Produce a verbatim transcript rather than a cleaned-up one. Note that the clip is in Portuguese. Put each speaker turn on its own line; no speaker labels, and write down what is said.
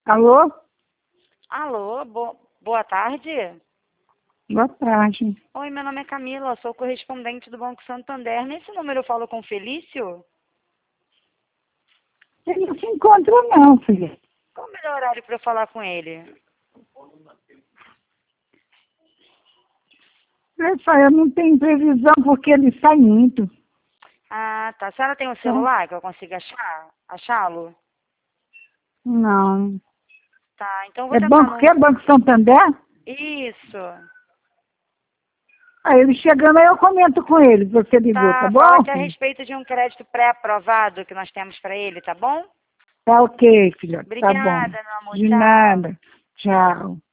Alô?
Alô, bo boa tarde.
Boa tarde.
Oi, meu nome é Camila, sou correspondente do Banco Santander. Nesse número eu falo com o Felício?
Ele não se encontra não, filha.
Qual o melhor horário para eu falar com ele?
Eu só, eu não tenho previsão porque ele sai muito.
Ah, tá. A senhora tem um
Então,
celular que eu consiga achar? Achá-lo?
não.
Tá, então eu vou
É
tentar
banco que é
no...
Banco Santander?
Isso.
Aí ele chegando aí eu comento com ele, que você ligou, tá
Tá, fala
bom,
que é a
filho?
respeito de um crédito pré-aprovado que nós temos para ele, tá bom?
Tá ok, filha. Tá bom.
Obrigada, meu amor.
De
Tchau.
nada. Tchau.